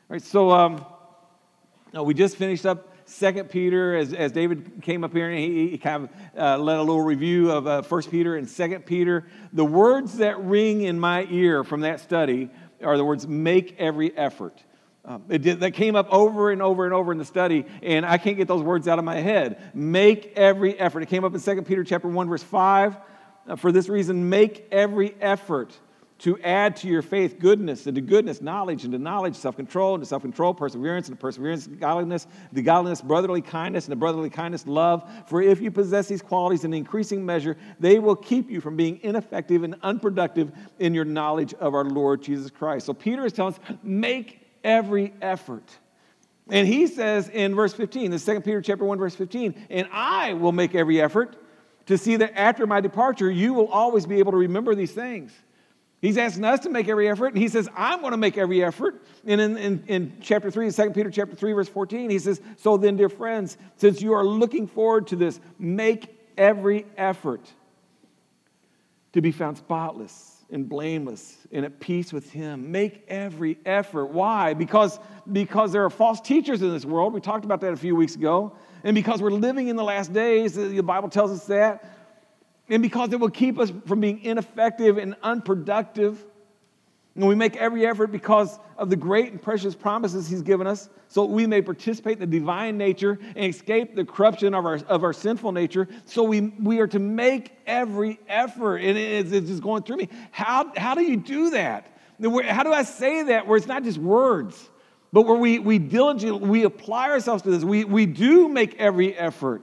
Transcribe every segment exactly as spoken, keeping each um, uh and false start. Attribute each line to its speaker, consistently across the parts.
Speaker 1: right, so um, no, we just finished up Second Peter as, as David came up here and he, he kind of uh, led a little review of uh, First Peter and Second Peter. The words that ring in my ear from that study are the words, make every effort. Um, it did, that came up over and over and over in the study, and I can't get those words out of my head. Make every effort. It came up in Second Peter chapter one, verse five. Uh, for this reason, make every effort to add to your faith goodness, and to goodness, knowledge, and to knowledge, self-control, and to self-control, perseverance, and to perseverance, godliness, the godliness, brotherly kindness, and the brotherly kindness, love. For if you possess these qualities in increasing measure, they will keep you from being ineffective and unproductive in your knowledge of our Lord Jesus Christ. So Peter is telling us, make every effort. And he says in verse fifteen, the Second Peter chapter one, verse fifteen, and I will make every effort to see that after my departure, you will always be able to remember these things. He's asking us to make every effort, and he says, I'm going to make every effort. And in, in, in chapter three, Second Peter chapter three, verse fourteen, he says, so then, dear friends, since you are looking forward to this, make every effort to be found spotless and blameless and at peace with him. Make every effort. Why? Because, because there are false teachers in this world. We talked about that a few weeks ago. And because we're living in the last days, the Bible tells us that. And because it will keep us from being ineffective and unproductive. And we make every effort because of the great and precious promises he's given us, so we may participate in the divine nature and escape the corruption of our, of our sinful nature. So we, we are to make every effort. And it's, it's just going through me. How, how do you do that? How do I say that where it's not just words, but where we, we diligently, we apply ourselves to this. We, we do make every effort.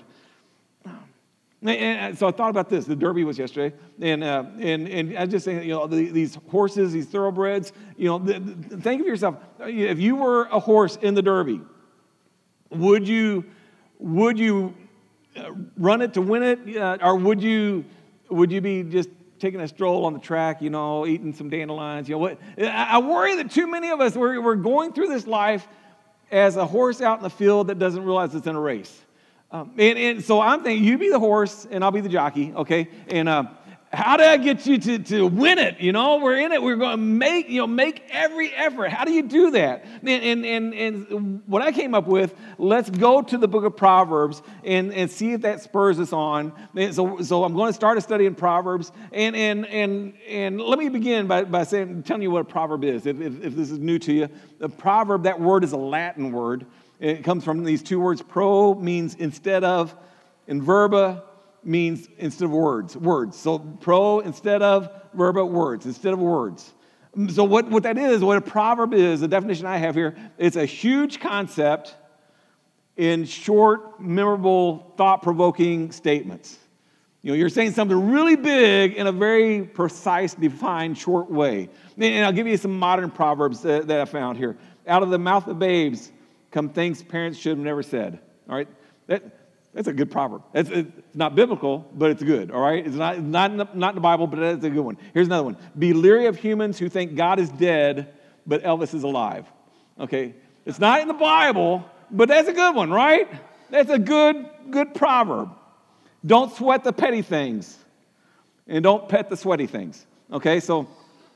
Speaker 1: And so I thought about this. The Derby was yesterday, and uh, and and I just saying, you know, the, these horses, these thoroughbreds. You know, the, the, think of yourself. If you were a horse in the Derby, would you would you run it to win it, uh, or would you would you be just taking a stroll on the track, you know, eating some dandelions? You know what? I worry that too many of us we're, we're going through this life as a horse out in the field that doesn't realize it's in a race. Um, and, and so I'm thinking, you be the horse, and I'll be the jockey, okay? And uh, how do I get you to, to win it? You know, we're in it. We're going to make, you know, make every effort. How do you do that? And, and, and, and what I came up with, let's go to the book of Proverbs and, and see if that spurs us on. And so, so I'm going to start a study in Proverbs. And, and, and, and let me begin by, by saying, telling you what a proverb is, if, if, if this is new to you. A proverb, that word is a Latin word. It comes from these two words. Pro means instead of, and verba means instead of words. Words. So pro instead of, verba words. Instead of words. So what, what that is, what a proverb is, the definition I have here, it's a huge concept in short, memorable, thought-provoking statements. You know, you're saying something really big in a very precise, defined, short way. And I'll give you some modern proverbs that, that I found here. Out of the mouth of babes come things parents should have never said. All right, that, that's a good proverb. It's, it's not biblical, but it's good. All right, it's not not in the, not in the Bible, but it's a good one. Here's another one: be leery of humans who think God is dead, but Elvis is alive. Okay, it's not in the Bible, but that's a good one, right? That's a good good proverb. Don't sweat the petty things, and don't pet the sweaty things. Okay, so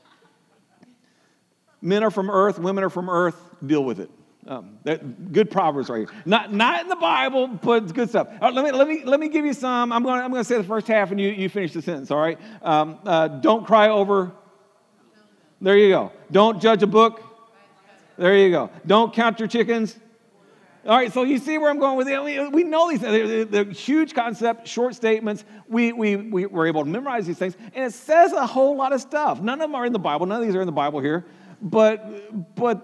Speaker 1: men are from earth, women are from earth. Deal with it. Um, that, good proverbs right here. Not not in the Bible, but it's good stuff. All right, let me let me let me give you some. I'm going I'm going to say the first half, and you you finish the sentence. All right. Um, uh, don't cry over. There you go. Don't judge a book. There you go. Don't count your chickens. All right. So you see where I'm going with it. We, we know these things. They're, they're huge concept, short statements. We we we were able to memorize these things, and it says a whole lot of stuff. None of them are in the Bible. None of these are in the Bible here, but but.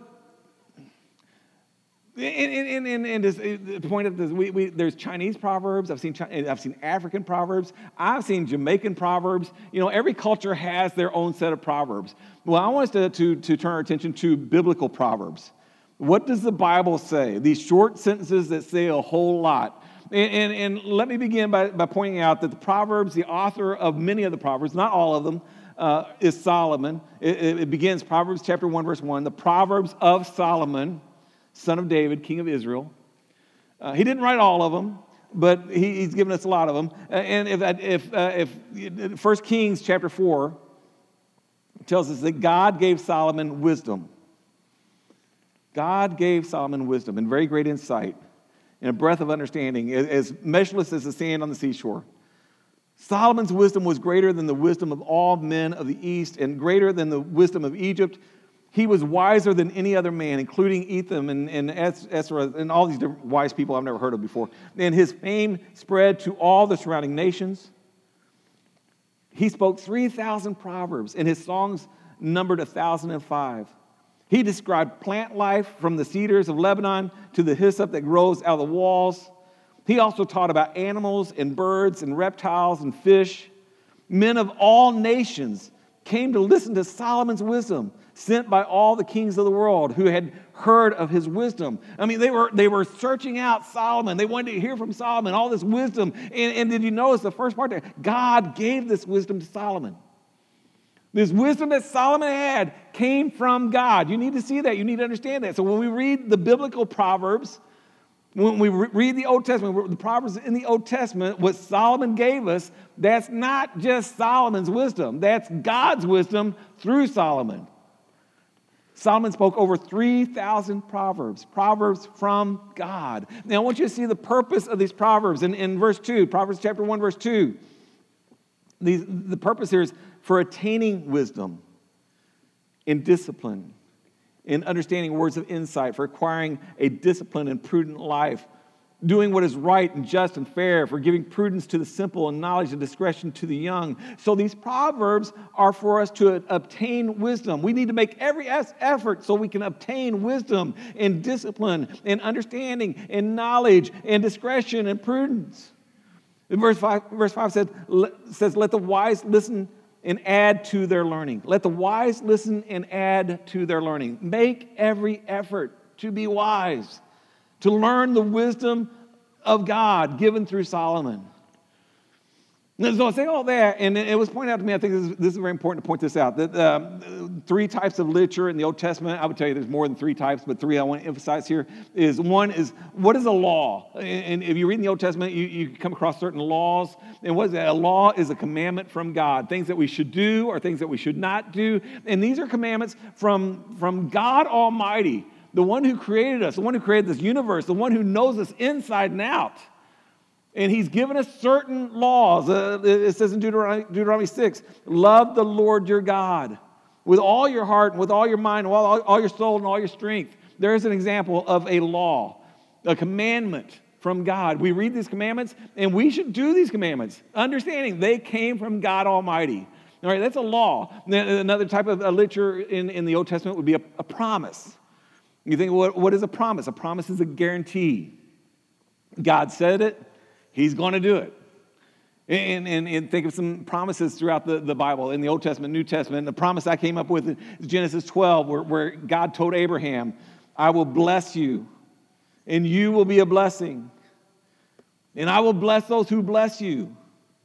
Speaker 1: And, and, and, and this, the point of this, we, we, there's Chinese proverbs. I've seen I've seen African proverbs. I've seen Jamaican proverbs. You know, every culture has their own set of proverbs. Well, I want us to, to, to turn our attention to biblical proverbs. What does the Bible say? These short sentences that say a whole lot. And, and, and let me begin by, by pointing out that the Proverbs, the author of many of the Proverbs, not all of them, uh, is Solomon. It, it, it begins, Proverbs chapter one, verse one, the Proverbs of Solomon, son of David, king of Israel. Uh, he didn't write all of them, but he, he's given us a lot of them. Uh, and if if uh, if First Kings chapter four tells us that God gave Solomon wisdom God gave Solomon wisdom and very great insight and a breadth of understanding as measureless as the sand on the seashore. Solomon's wisdom was greater than the wisdom of all men of the East and greater than the wisdom of Egypt. He was wiser than any other man, including Etham and, and Ezra and all these different wise people I've never heard of before. And his fame spread to all the surrounding nations. He spoke three thousand proverbs, and his songs numbered one thousand five. He described plant life from the cedars of Lebanon to the hyssop that grows out of the walls. He also taught about animals and birds and reptiles and fish. Men of all nations came to listen to Solomon's wisdom, sent by all the kings of the world who had heard of his wisdom. I mean, they were they were searching out Solomon. They wanted to hear from Solomon, all this wisdom. And, and did you notice the first part there? God gave this wisdom to Solomon. This wisdom that Solomon had came from God. You need to see that. You need to understand that. So when we read the biblical Proverbs, when we read the Old Testament, the Proverbs in the Old Testament, what Solomon gave us, that's not just Solomon's wisdom. That's God's wisdom through Solomon. Solomon spoke over three thousand proverbs, proverbs from God. Now, I want you to see the purpose of these proverbs in, in verse two, Proverbs chapter one, verse two. These, the purpose here is for attaining wisdom in discipline, in understanding words of insight, for acquiring a disciplined and prudent life, doing what is right and just and fair, for giving prudence to the simple and knowledge and discretion to the young. So these proverbs are for us to obtain wisdom. We need to make every effort so we can obtain wisdom and discipline and understanding and knowledge and discretion and prudence. In verse five, verse five says, says, let the wise listen and add to their learning. Let the wise listen and add to their learning. Make every effort to be wise, to learn the wisdom of God given through Solomon. And so I say all that, and it was pointed out to me, I think this is, this is very important to point this out, that um, three types of literature in the Old Testament, I would tell you there's more than three types, but three I want to emphasize here, is one is, what is a law? And if you read in the Old Testament, you, you come across certain laws, and what is that? A law is a commandment from God, things that we should do or things that we should not do, and these are commandments from, from God Almighty, the one who created us, the one who created this universe, the one who knows us inside and out. And he's given us certain laws. Uh, it says in Deuteronomy, Deuteronomy six, love the Lord your God with all your heart and with all your mind, and all, all your soul and all your strength. There is an example of a law, a commandment from God. We read these commandments, and we should do these commandments, understanding they came from God Almighty. All right, that's a law. Another type of literature in, in the Old Testament would be a, a promise. You think, what, what is a promise? A promise is a guarantee. God said it. He's going to do it. And, and, and think of some promises throughout the, the Bible, in the Old Testament, New Testament. The promise I came up with is Genesis twelve, where, where God told Abraham, I will bless you, and you will be a blessing. And I will bless those who bless you.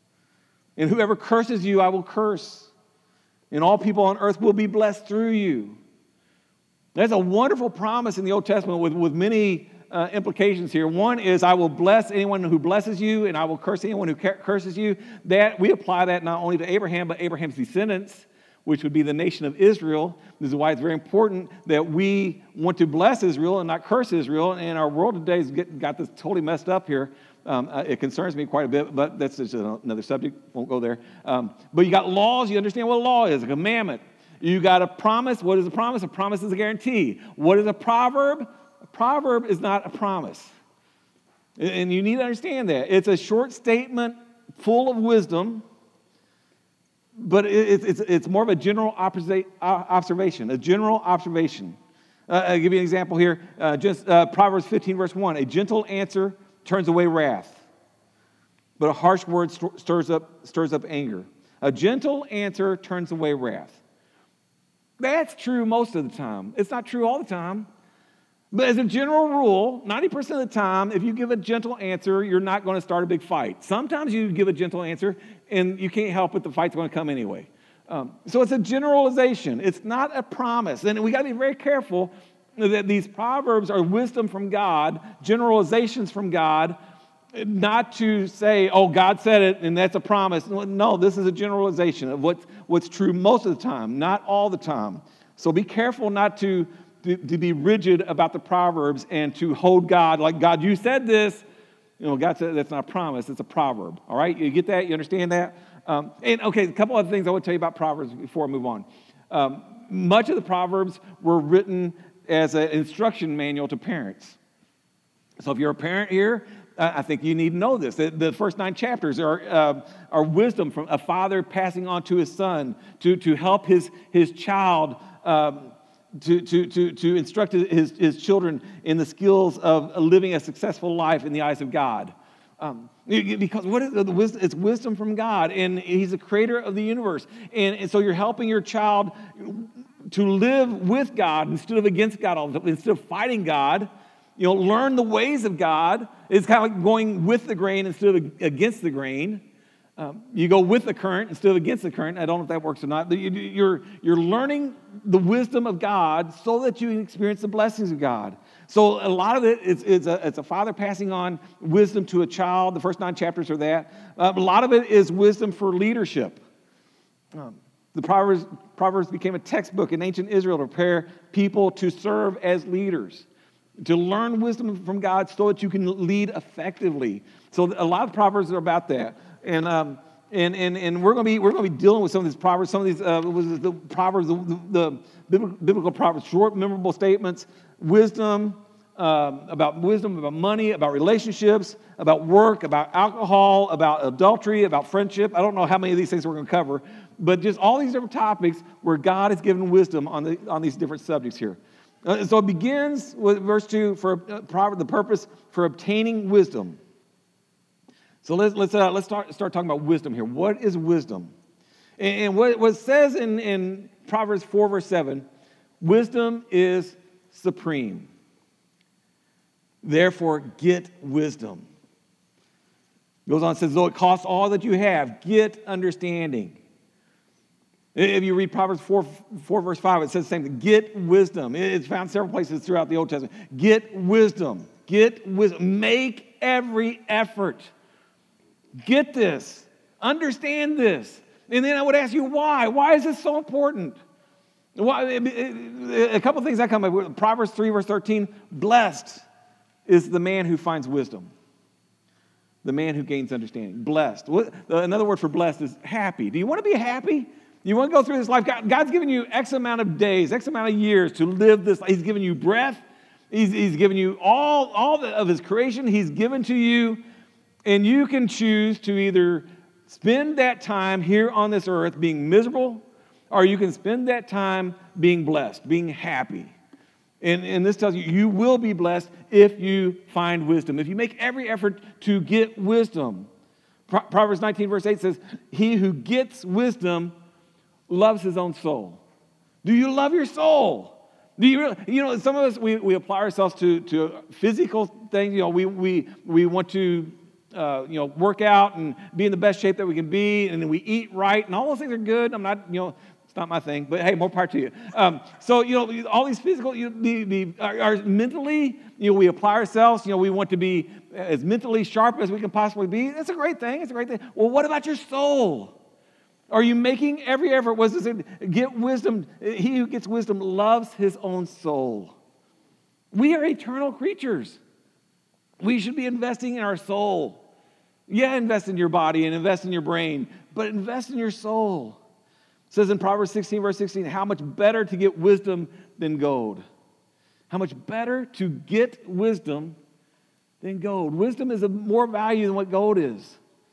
Speaker 1: And whoever curses you, I will curse. And all people on earth will be blessed through you. There's a wonderful promise in the Old Testament with, with many Uh, implications here. One is, I will bless anyone who blesses you, and I will curse anyone who curses you. That we apply that not only to Abraham, but Abraham's descendants, which would be the nation of Israel. This is why it's very important that we want to bless Israel and not curse Israel. And our world today has get, got this totally messed up here. Um, uh, it concerns me quite a bit, but that's just another subject. Won't go there. Um, but you got laws. You understand what a law is, a commandment. You got a promise. What is a promise? A promise is a guarantee. What is a proverb? A proverb is not a promise. And you need to understand that. It's a short statement full of wisdom, but it's, it's, it's more of a general observation, a general observation. Uh, I'll give you an example here. Uh, just uh, Proverbs fifteen, verse one. A gentle answer turns away wrath, but a harsh word stirs up, stirs up anger. A gentle answer turns away wrath. That's true most of the time. It's not true all the time. But as a general rule, ninety percent of the time, if you give a gentle answer, you're not going to start a big fight. Sometimes you give a gentle answer, and you can't help it, the fight's going to come anyway. Um, so it's a generalization. It's not a promise. And we got to be very careful that these proverbs are wisdom from God, generalizations from God, not to say, oh, God said it, and that's a promise. No, this is a generalization of what's, what's true most of the time, not all the time. So be careful not to to, to be rigid about the Proverbs and to hold God like, God, you said this. You know, God said that's not a promise, it's a proverb. All right, you get that? You understand that? Um, and okay, a couple other things I want to tell you about Proverbs before I move on. Um, much of the Proverbs were written as an instruction manual to parents. So if you're a parent here, uh, I think you need to know this. The, the first nine chapters are, uh, are wisdom from a father passing on to his son to, to help his, his child, um, to, to, to, to instruct his, his children in the skills of living a successful life in the eyes of God. Um, because what is the wisdom? It's wisdom from God, and He's the creator of the universe. And, and so you're helping your child to live with God instead of against God all the time, instead of fighting God. You know, learn the ways of God. It's kind of like going with the grain instead of against the grain. Um, you go with the current instead of against the current. I don't know if that works or not. But you, you're, you're learning the wisdom of God so that you can experience the blessings of God. So a lot of it is, is a, it's a father passing on wisdom to a child. The first nine chapters are that. Uh, a lot of it is wisdom for leadership. Um, the Proverbs, Proverbs became a textbook in ancient Israel to prepare people to serve as leaders, to learn wisdom from God so that you can lead effectively. So a lot of Proverbs are about that. And um, and and and we're going to be we're going to be dealing with some of these proverbs, some of these uh, was the proverbs, the, the, the biblical proverbs, short, memorable statements, wisdom um, about wisdom, about money, about relationships, about work, about alcohol, about adultery, about friendship. I don't know how many of these things we're going to cover, but just all these different topics where God has given wisdom on the on these different subjects here. Uh, so it begins with verse two for uh, proverb, the purpose for obtaining wisdom. So let's let's uh, let's start start talking about wisdom here. What is wisdom? And, and what, what it says in, in Proverbs four verse seven, wisdom is supreme. Therefore, get wisdom. It goes on and says, though it costs all that you have, get understanding. If you read Proverbs four, four verse five, it says the same thing. Get wisdom. It's found several places throughout the Old Testament. Get wisdom. Get wisdom. Make every effort. Get this. Understand this. And then I would ask you, why? Why is this so important? Why? A couple of things I come up with. Proverbs three, verse thirteen, blessed is the man who finds wisdom, the man who gains understanding. Blessed. Another word for blessed is happy. Do you want to be happy? You want to go through this life? God, God's given you X amount of days, X amount of years to live this life. He's given you breath. He's, he's given you all, all the, of His creation. He's given to you. And you can choose to either spend that time here on this earth being miserable, or you can spend that time being blessed, being happy. And, and this tells you, you will be blessed if you find wisdom, if you make every effort to get wisdom. Pro- Proverbs nineteen, verse eight says, he who gets wisdom loves his own soul. Do you love your soul? Do you really, you know, some of us, we, we apply ourselves to, to physical things. You know, we, we, we want to Uh, you know, work out and be in the best shape that we can be, and then we eat right, and all those things are good. I'm not, you know, it's not my thing, but hey, more power to you. Um, so, you know, all these physical, you know, the, the, are, are mentally, you know, we apply ourselves. You know, we want to be as mentally sharp as we can possibly be. That's a great thing. It's a great thing. Well, what about your soul? Are you making every effort? Was this get wisdom? He who gets wisdom loves his own soul. We are eternal creatures. We should be investing in our soul. Yeah, invest in your body and invest in your brain, but invest in your soul. It says in Proverbs sixteen, verse sixteen, how much better to get wisdom than gold. How much better to get wisdom than gold. Wisdom is of more value than what gold is.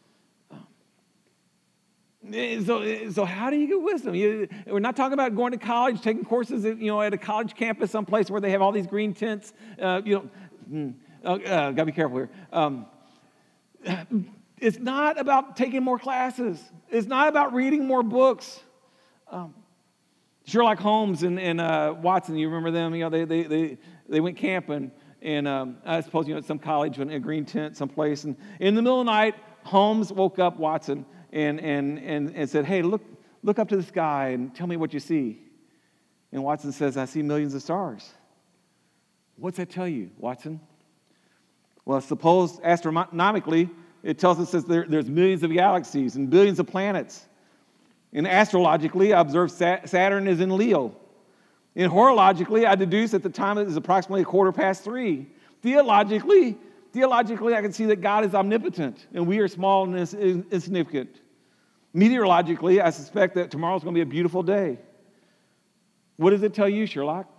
Speaker 1: So, so how do you get wisdom? You, we're not talking about going to college, taking courses at, you know, at a college campus someplace where they have all these green tents. Uh, you know, uh, uh, got to be careful here. Um, it's not about taking more classes. It's not about reading more books. Um, Sherlock Holmes and, and uh, Watson, you remember them? You know, they they they, they went camping, and um, I suppose you know at some college in a green tent someplace. And in the middle of the night, Holmes woke up Watson and and and, and said, "Hey, look look up to the sky and tell me what you see." And Watson says, "I see millions of stars." What's that tell you, Watson? Well, suppose astronomically, it tells us that there, there's millions of galaxies and billions of planets. And astrologically, I observe Saturn is in Leo. And horologically, I deduce that the time is approximately a quarter past three. Theologically, theologically, I can see that God is omnipotent and we are small and insignificant. Meteorologically, I suspect that tomorrow's going to be a beautiful day. What does it tell you, Sherlock?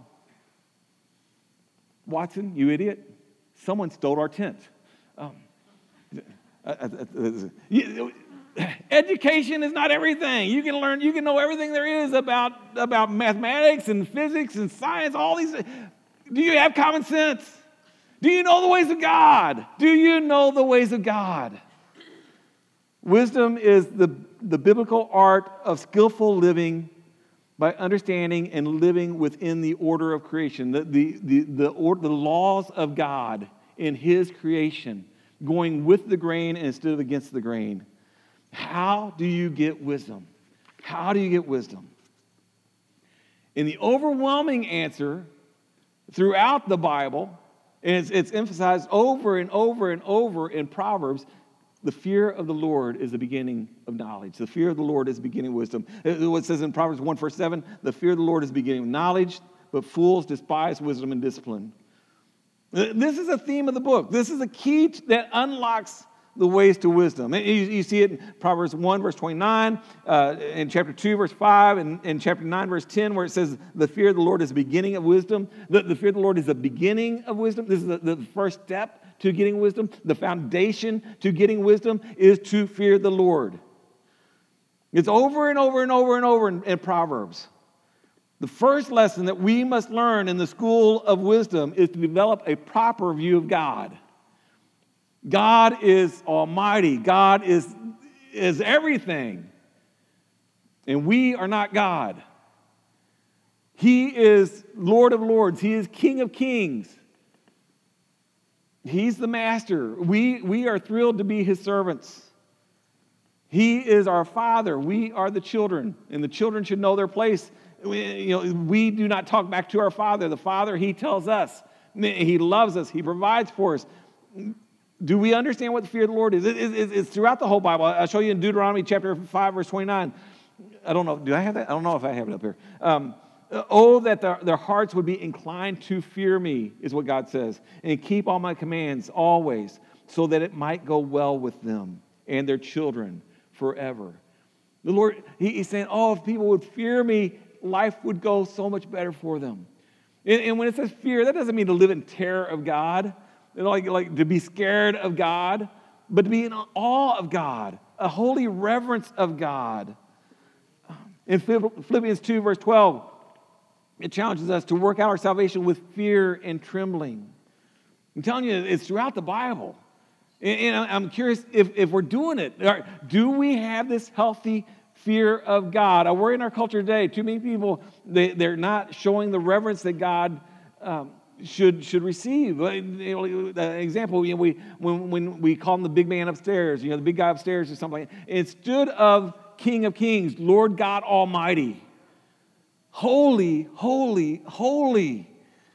Speaker 1: Watson, you idiot. Someone stole our tent. Um, uh, uh, uh, education is not everything. You can learn, you can know everything there is about, about mathematics and physics and science, all these. Do you have common sense? Do you know the ways of God? Do you know the ways of God? Wisdom is the, the biblical art of skillful living by understanding and living within the order of creation, the, the, the, the, or, the laws of God in His creation, going with the grain instead of against the grain. How do you get wisdom? How do you get wisdom? In the overwhelming answer throughout the Bible, and it's, it's emphasized over and over and over in Proverbs, the fear of the Lord is the beginning of knowledge. The fear of the Lord is the beginning of wisdom. What it says in Proverbs one, verse seven, the fear of the Lord is the beginning of knowledge, but fools despise wisdom and discipline. This is a theme of the book. This is a key that unlocks the ways to wisdom. You, you see it in Proverbs one, verse twenty-nine, uh, in chapter two, verse five, and in chapter nine, verse ten, where it says the fear of the Lord is the beginning of wisdom. The, the fear of the Lord is the beginning of wisdom. This is the, the first step to getting wisdom. The foundation to getting wisdom is to fear the Lord. It's over and over and over and over in, in Proverbs. The first lesson that we must learn in the school of wisdom is to develop a proper view of God. God is almighty. God is, is everything. And we are not God. He is Lord of lords. He is King of kings. He's the master. We, we are thrilled to be His servants. He is our Father. We are the children. And the children should know their place. We, you know, we do not talk back to our Father. The Father, He tells us. He loves us. He provides for us. Do we understand what the fear of the Lord is? It, it, it's throughout the whole Bible. I'll show you in Deuteronomy chapter five, verse twenty-nine. I don't know. Do I have that? I don't know if I have it up here. Um, oh, that their, their hearts would be inclined to fear me, is what God says, and keep all my commands always, so that it might go well with them and their children forever. The Lord, he, He's saying, oh, if people would fear me, life would go so much better for them. And, and when it says fear, that doesn't mean to live in terror of God. Like, like to be scared of God, but to be in awe of God, a holy reverence of God. In Philippians two, verse twelve, it challenges us to work out our salvation with fear and trembling. I'm telling you, it's throughout the Bible. And, and I'm curious if, if we're doing it. Do we have this healthy fear of God? I worry in our culture today, too many people, they, they're not showing the reverence that God um, should should receive. You know, an example, you know, we when when we call him the big man upstairs, you know, the big guy upstairs or something like that, instead of King of Kings, Lord God Almighty, holy, holy, holy.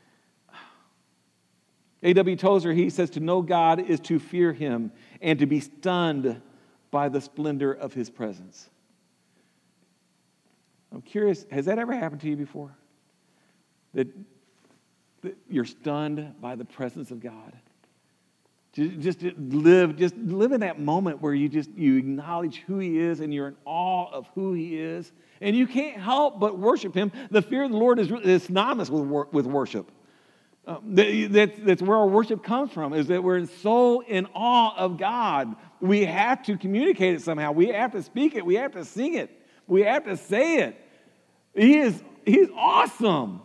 Speaker 1: A W Tozer, he says, to know God is to fear Him and to be stunned by the splendor of His presence. I'm curious, has that ever happened to you before? That you're stunned by the presence of God. Just, just live, just live in that moment where you just you acknowledge who He is and you're in awe of who He is, and you can't help but worship Him. The fear of the Lord is, is synonymous with with worship. Um, that, that's, that's where our worship comes from. Is that we're so in awe of God. We have to communicate it somehow. We have to speak it. We have to sing it. We have to say it. He is He's awesome.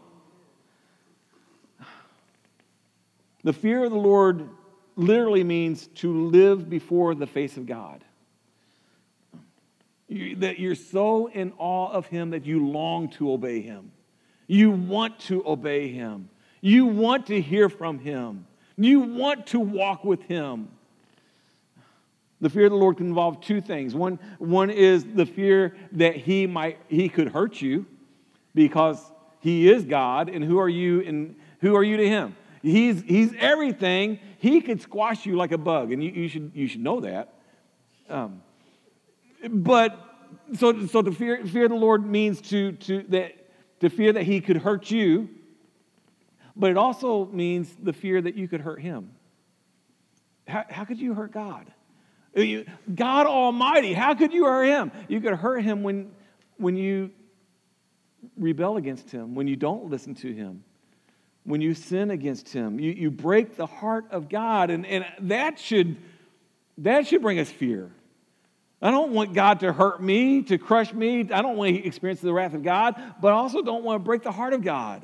Speaker 1: The fear of the Lord literally means to live before the face of God. You, that you're so in awe of Him that you long to obey Him. You want to obey Him. You want to hear from Him. You want to walk with Him. The fear of the Lord can involve two things. One, one is the fear that He might He could hurt you because He is God, and who are you and who are you to Him? He's, he's everything. He could squash you like a bug, and you, you should you should know that. Um, but so so to fear fear the Lord means to to that to fear that he could hurt you, but it also means the fear that you could hurt him. How, how could you hurt God? You, God Almighty, how could you hurt him? You could hurt him when, when you rebel against him, when you don't listen to him, when you sin against him. You, you break the heart of God, and, and that should, that should bring us fear. I don't want God to hurt me, to crush me. I don't want to experience the wrath of God, but I also don't want to break the heart of God.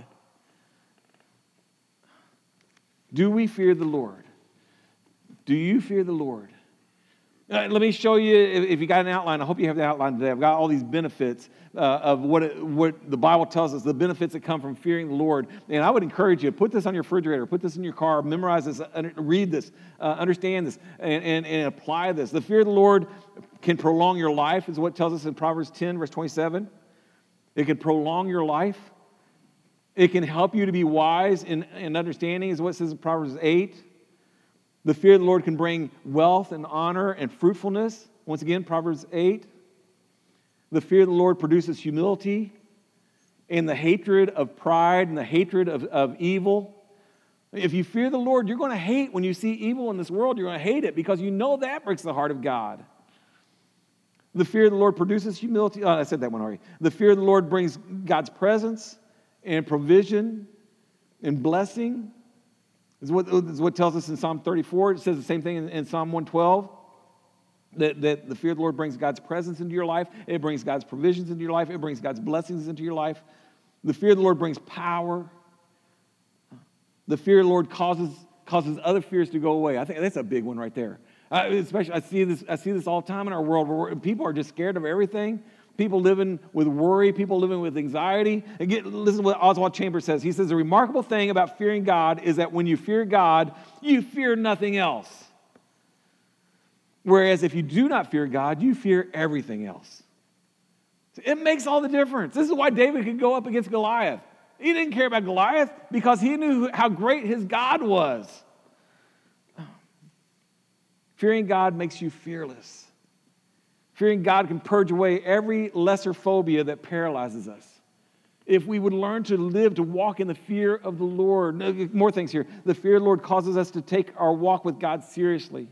Speaker 1: Do we fear the Lord? Do you fear the Lord? Uh, let me show you, if, if you got an outline, I hope you have the outline today. I've got all these benefits uh, of what, it, what the Bible tells us, the benefits that come from fearing the Lord. And I would encourage you, put this on your refrigerator, put this in your car, memorize this, uh, read this, uh, understand this, and, and, and apply this. The fear of the Lord can prolong your life, is what it tells us in Proverbs ten, verse twenty-seven. It can prolong your life. It can help you to be wise in, in understanding, is what it says in Proverbs eight. The fear of the Lord can bring wealth and honor and fruitfulness. Once again, Proverbs eight. The fear of the Lord produces humility and the hatred of pride and the hatred of, of evil. If you fear the Lord, you're going to hate when you see evil in this world. You're going to hate it because you know that breaks the heart of God. The fear of the Lord produces humility. Oh, I said that one already. The fear of the Lord brings God's presence and provision and blessing. This is what, this is what tells us in Psalm thirty-four. It says the same thing in, in Psalm one twelve. That, that the fear of the Lord brings God's presence into your life. It brings God's provisions into your life. It brings God's blessings into your life. The fear of the Lord brings power. The fear of the Lord causes, causes other fears to go away. I think that's a big one right there. Uh, especially, I see this. I see this all the time in our world where people are just scared of everything. People living with worry. People living with anxiety. And get, listen to what Oswald Chambers says. He says the remarkable thing about fearing God is that when you fear God, you fear nothing else. Whereas if you do not fear God, you fear everything else. It makes all the difference. This is why David could go up against Goliath. He didn't care about Goliath because he knew how great his God was. Fearing God makes you fearless. Fearing God can purge away every lesser phobia that paralyzes us. If we would learn to live, to walk in the fear of the Lord. More things here. The fear of the Lord causes us to take our walk with God seriously.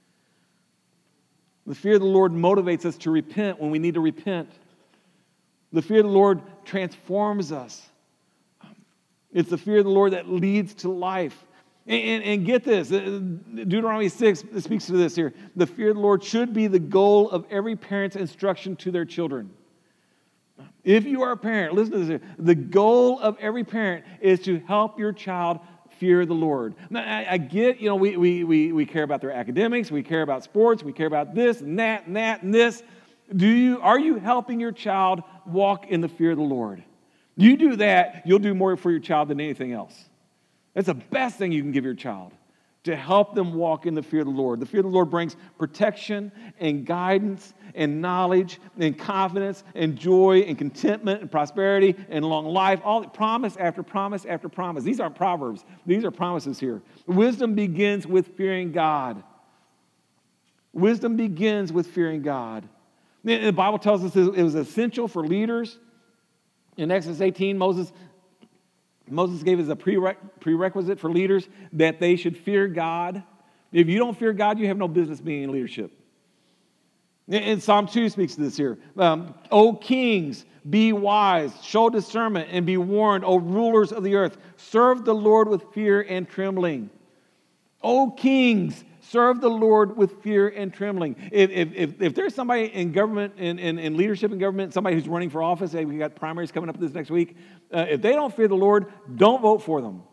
Speaker 1: The fear of the Lord motivates us to repent when we need to repent. The fear of the Lord transforms us. It's the fear of the Lord that leads to life. And, and, and get this, Deuteronomy six speaks to this here. The fear of the Lord should be the goal of every parent's instruction to their children. If you are a parent, listen to this here. The goal of every parent is to help your child fear the Lord. Now, I, I get, you know, we, we, we, we care about their academics, we care about sports, we care about this and that and that and this. Do you, are you helping your child walk in the fear of the Lord? You do that, you'll do more for your child than anything else. That's the best thing you can give your child, to help them walk in the fear of the Lord. The fear of the Lord brings protection and guidance and knowledge and confidence and joy and contentment and prosperity and long life. All promise after promise after promise. These aren't proverbs. These are promises here. Wisdom begins with fearing God. Wisdom begins with fearing God. The Bible tells us it was essential for leaders. In Exodus eighteen, Moses Moses gave us a prerequisite for leaders that they should fear God. If you don't fear God, you have no business being in leadership. And Psalm two speaks to this here. Um, O kings, be wise, show discernment, and be warned, O rulers of the earth. Serve the Lord with fear and trembling. O kings, serve the Lord with fear and trembling. If, if, if, if there's somebody in government, in, in, in leadership in government, somebody who's running for office, hey, we got primaries coming up this next week, uh, if they don't fear the Lord, don't vote for them.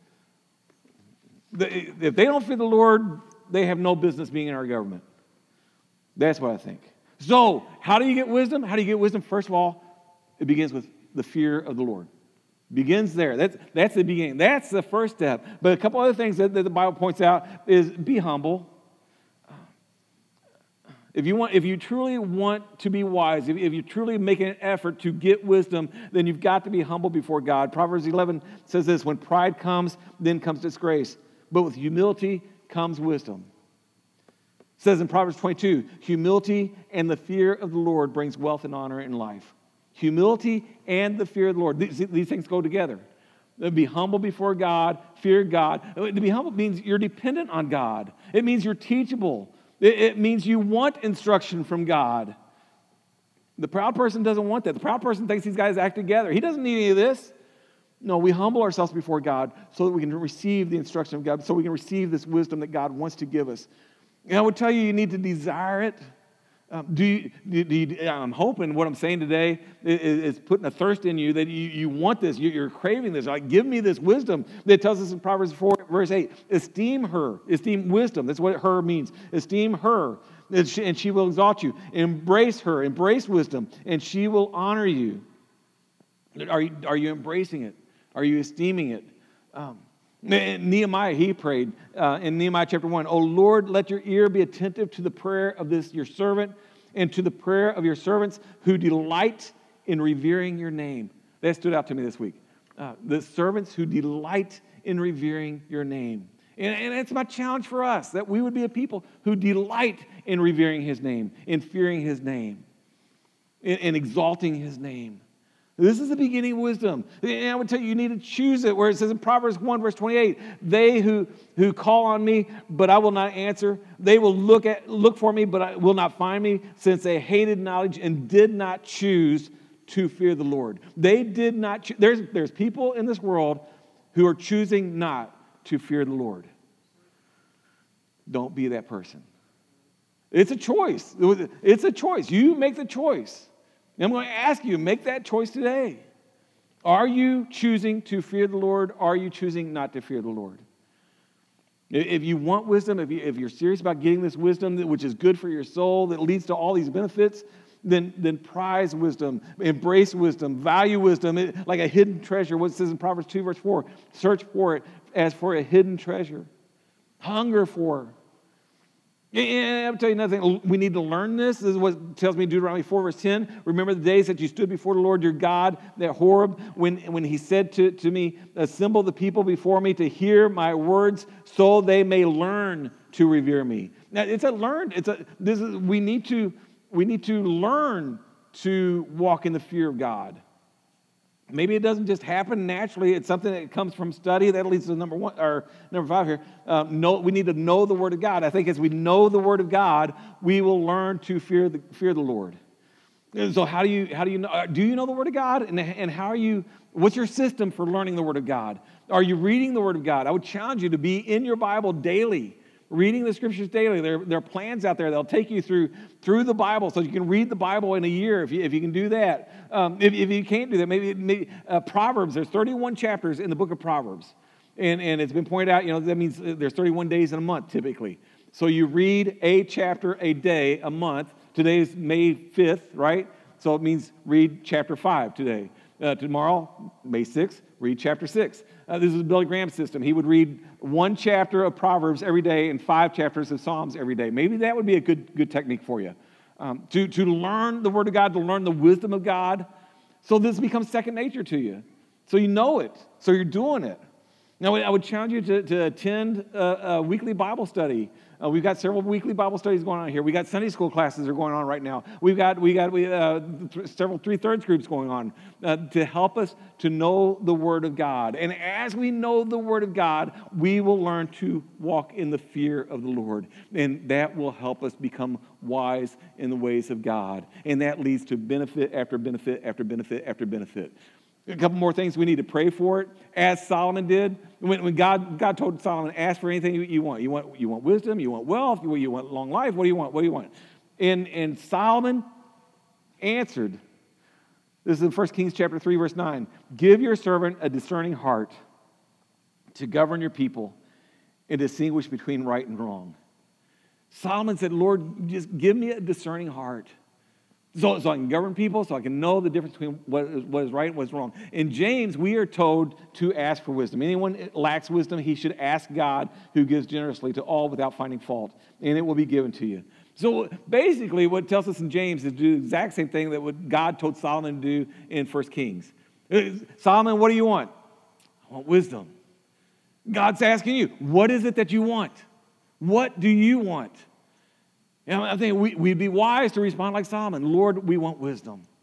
Speaker 1: The, if they don't fear the Lord, they have no business being in our government. That's what I think. So, how do you get wisdom? How do you get wisdom? First of all, it begins with the fear of the Lord. Begins there. That's, that's the beginning. That's the first step. But a couple other things that, that the Bible points out is be humble. If you want, if you truly want to be wise, if, if you truly make an effort to get wisdom, then you've got to be humble before God. Proverbs eleven says this, when pride comes, then comes disgrace. But with humility comes wisdom. It says in Proverbs twenty-two, humility and the fear of the Lord brings wealth and honor in life. Humility and the fear of the Lord. These, these things go together. To be humble before God, fear God. To be humble means you're dependent on God. It means you're teachable. It, it means you want instruction from God. The proud person doesn't want that. The proud person thinks these guys act together. He doesn't need any of this. No, we humble ourselves before God so that we can receive the instruction of God, so we can receive this wisdom that God wants to give us. And I would tell you, you need to desire it. Um, do you, do, do you, I'm hoping what I'm saying today is, is putting a thirst in you that you, you want this, you, you're craving this. Like, give me this wisdom that tells us in Proverbs four, verse eight, esteem her, esteem wisdom. That's what her means. Esteem her, and she, and she will exalt you. Embrace her, embrace wisdom, and she will honor you. Are you, are you embracing it? Are you esteeming it? Um, Nehemiah, he prayed uh, in Nehemiah chapter one, "O Lord, let your ear be attentive to the prayer of this your servant and to the prayer of your servants who delight in revering your name." That stood out to me this week. Uh, the servants who delight in revering your name. And, and it's my challenge for us, that we would be a people who delight in revering his name, in fearing his name, in, in exalting his name. This is the beginning of wisdom. And I would tell you, you need to choose it, where it says in Proverbs one, verse twenty-eight, "They who, who call on me, but I will not answer. They will look at look for me, but I will not find me, since they hated knowledge and did not choose to fear the Lord." They did not cho- there's, there's people in this world who are choosing not to fear the Lord. Don't be that person. It's a choice. It's a choice. You make the choice. And I'm going to ask you, make that choice today. Are you choosing to fear the Lord? Are you choosing not to fear the Lord? If you want wisdom, if, you, if you're serious about getting this wisdom, which is good for your soul, that leads to all these benefits, then, then prize wisdom, embrace wisdom, value wisdom, it, like a hidden treasure. What it says in Proverbs two, verse four, search for it as for a hidden treasure. Hunger for it. And I'll tell you another thing. We need to learn this. This is what it tells me in Deuteronomy four, verse ten. "Remember the days that you stood before the Lord your God at Horeb, when, when he said to, to me, assemble the people before me to hear my words, so they may learn to revere me." Now, it's a learn. It's a. This is. We need to. We need to learn to walk in the fear of God. Maybe it doesn't just happen naturally. It's something that comes from study. That leads to number one or number five here. Um, know, we need to know the Word of God. I think as we know the Word of God, we will learn to fear the fear the Lord. And so, how do you how do you know? Do you know the Word of God? And and how are you? What's your system for learning the Word of God? Are you reading the Word of God? I would challenge you to be in your Bible daily. Reading the Scriptures daily. There, there are plans out there that'll take you through through the Bible, so you can read the Bible in a year if you, if you can do that. Um, if, if you can't do that, maybe, maybe uh, Proverbs. There's thirty-one chapters in the book of Proverbs, and and it's been pointed out. You know that means there's thirty-one days in a month typically. So you read a chapter a day a month. Today is May fifth, right? So it means read chapter five today. Uh, tomorrow, May sixth, read chapter six. Uh, this is Billy Graham's system. He would read one chapter of Proverbs every day and five chapters of Psalms every day. Maybe that would be a good, good technique for you. Um, to, to learn the Word of God, to learn the wisdom of God, so this becomes second nature to you. So you know it. So you're doing it. Now, I would challenge you to, to attend a, a weekly Bible study. Uh, we've got several weekly Bible studies going on here. We got Sunday school classes that are going on right now. We've got we got we, uh, th- several three-thirds groups going on uh, to help us to know the Word of God. And as we know the Word of God, we will learn to walk in the fear of the Lord. And that will help us become wise in the ways of God. And that leads to benefit after benefit after benefit after benefit. A couple more things we need to pray for it, as Solomon did. When, when God, God told Solomon, ask for anything you, you want. You want you want wisdom, you want wealth, you, you want long life. What do you want? What do you want? And, and Solomon answered. This is in First Kings chapter three, verse nine. Give your servant a discerning heart to govern your people and distinguish between right and wrong. Solomon said, Lord, just give me a discerning heart. So, so I can govern people, so I can know the difference between what is, what is right and what's wrong. In James, we are told to ask for wisdom. Anyone lacks wisdom, he should ask God, who gives generously to all without finding fault, and it will be given to you. So basically, what it tells us in James is to do the exact same thing that what God told Solomon to do in First Kings. Solomon, what do you want? I want wisdom. God's asking you, what is it that you want? What do you want? You know, I think we, we'd be wise to respond like Solomon. Lord, we want wisdom.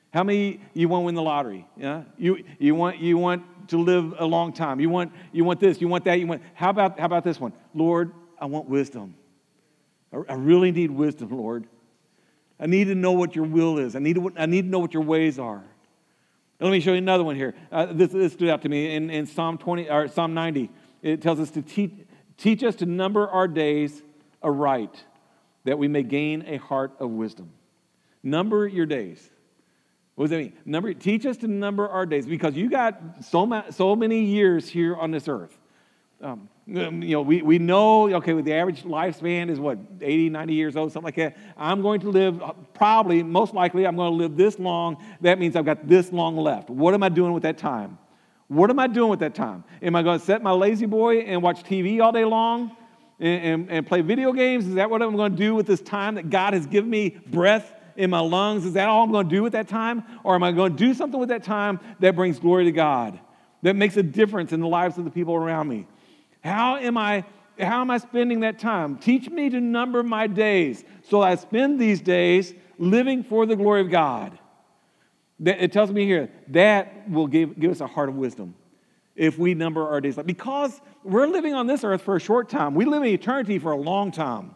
Speaker 1: How many you want to win the lottery? Yeah, you you want you want to live a long time. You want you want this. You want that. You want. How about how about this one? Lord, I want wisdom. I, I really need wisdom, Lord. I need to know what your will is. I need to I need to know what your ways are. Let me show you another one here. Uh, this, this stood out to me in, in Psalm twenty or Psalm ninety. It tells us to teach teach us to number our days aright, that we may gain a heart of wisdom. Number your days. What does that mean? Number, teach us to number our days, because you got so, ma- so many years here on this earth. Um, you know, we, we know, okay, the average lifespan is what, eighty, ninety years old, something like that. I'm going to live, probably, most likely, I'm going to live this long. That means I've got this long left. What am I doing with that time? What am I doing with that time? Am I going to set my lazy boy and watch T V all day long and, and, and play video games? Is that what I'm going to do with this time that God has given me breath in my lungs? Is that all I'm going to do with that time? Or am I going to do something with that time that brings glory to God, that makes a difference in the lives of the people around me? How am I, how am I spending that time? Teach me to number my days so I spend these days living for the glory of God. It tells me here, that will give, give us a heart of wisdom if we number our days. Because we're living on this earth for a short time. We live in eternity for a long time.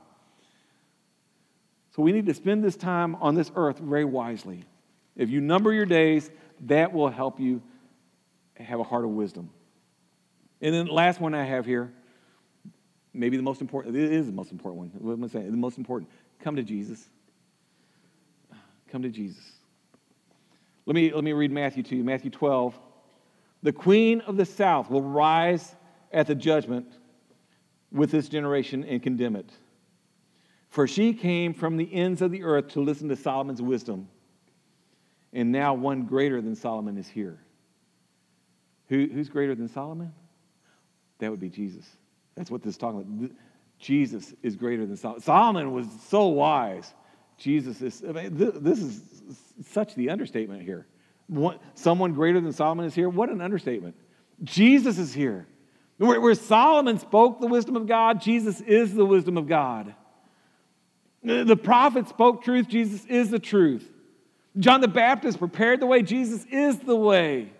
Speaker 1: So we need to spend this time on this earth very wisely. If you number your days, that will help you have a heart of wisdom. And then the last one I have here, maybe the most important, it is the most important one. What am I saying? The most important. Come to Jesus. Come to Jesus. Let me, let me read Matthew to you. Matthew twelve. The queen of the south will rise at the judgment with this generation and condemn it. For she came from the ends of the earth to listen to Solomon's wisdom. And now one greater than Solomon is here. Who, who's greater than Solomon? That would be Jesus. That's what this is talking about. Jesus is greater than Solomon. Solomon was so wise. Jesus is, I mean, this is such the understatement here. What, someone greater than Solomon is here? What an understatement. Jesus is here. Where, where Solomon spoke the wisdom of God, Jesus is the wisdom of God. The prophet spoke truth. Jesus is the truth. John the Baptist prepared the way. Jesus is the way.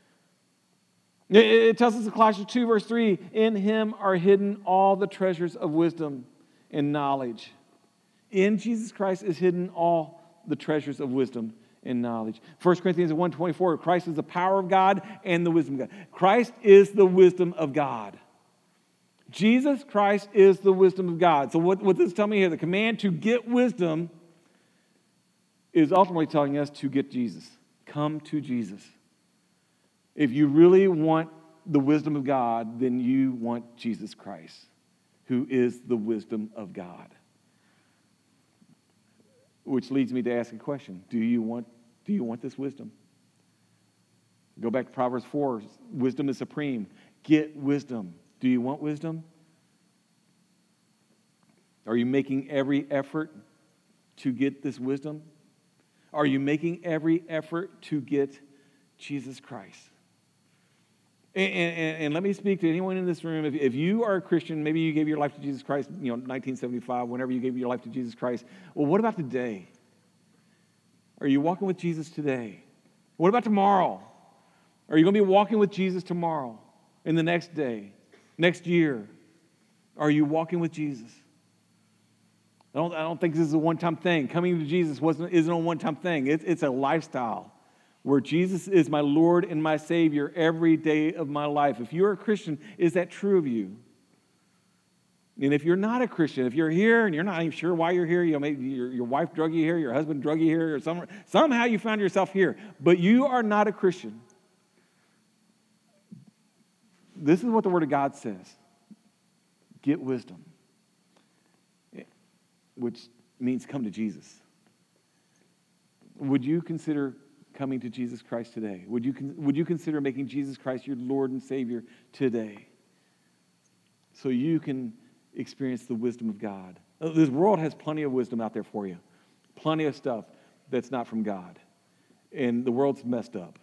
Speaker 1: It tells us in Colossians two, verse three, in him are hidden all the treasures of wisdom and knowledge. In Jesus Christ is hidden all the treasures of wisdom and knowledge. First Corinthians one twenty-four, Christ is the power of God and the wisdom of God. Christ is the wisdom of God. Jesus Christ is the wisdom of God. So what, what this is telling me here, the command to get wisdom is ultimately telling us to get Jesus. Come to Jesus. If you really want the wisdom of God, then you want Jesus Christ, who is the wisdom of God. Which leads me to ask a question. Do you want, do you want this wisdom? Go back to Proverbs four. Wisdom is supreme. Get wisdom. Do you want wisdom? Are you making every effort to get this wisdom? Are you making every effort to get Jesus Christ? And, and, and let me speak to anyone in this room. If, if you are a Christian, maybe you gave your life to Jesus Christ, you know, nineteen seventy-five, whenever you gave your life to Jesus Christ. Well, what about today? Are you walking with Jesus today? What about tomorrow? Are you going to be walking with Jesus tomorrow, in the next day, next year? Are you walking with Jesus? I don't, I don't think this is a one-time thing. Coming to Jesus wasn't, isn't a one-time thing. It, it's a lifestyle where Jesus is my Lord and my Savior every day of my life. If you're a Christian, is that true of you? And if you're not a Christian, if you're here and you're not even sure why you're here, you know, maybe your, your wife drug you here, your husband drug you here, or some, somehow you found yourself here, but you are not a Christian. This is what the Word of God says. Get wisdom, which means come to Jesus. Would you consider coming to Jesus Christ today? Would you, would you consider making Jesus Christ your Lord and Savior today so you can experience the wisdom of God? This world has plenty of wisdom out there for you. Plenty of stuff that's not from God. And the world's messed up.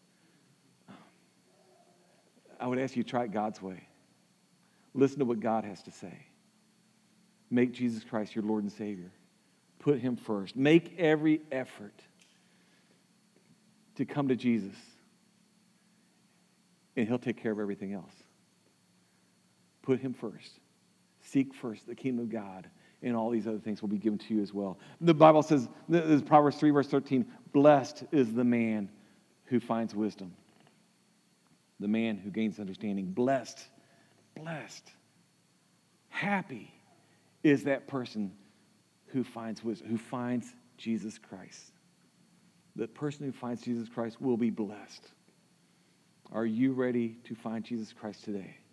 Speaker 1: I would ask you to try it God's way. Listen to what God has to say. Make Jesus Christ your Lord and Savior. Put him first. Make every effort to come to Jesus, and he'll take care of everything else. Put him first. Seek first the kingdom of God, and all these other things will be given to you as well. The Bible says, this is Proverbs three, verse thirteen, blessed is the man who finds wisdom, the man who gains understanding. Blessed, blessed, happy is that person who finds wisdom, who finds Jesus Christ. The person who finds Jesus Christ will be blessed. Are you ready to find Jesus Christ today?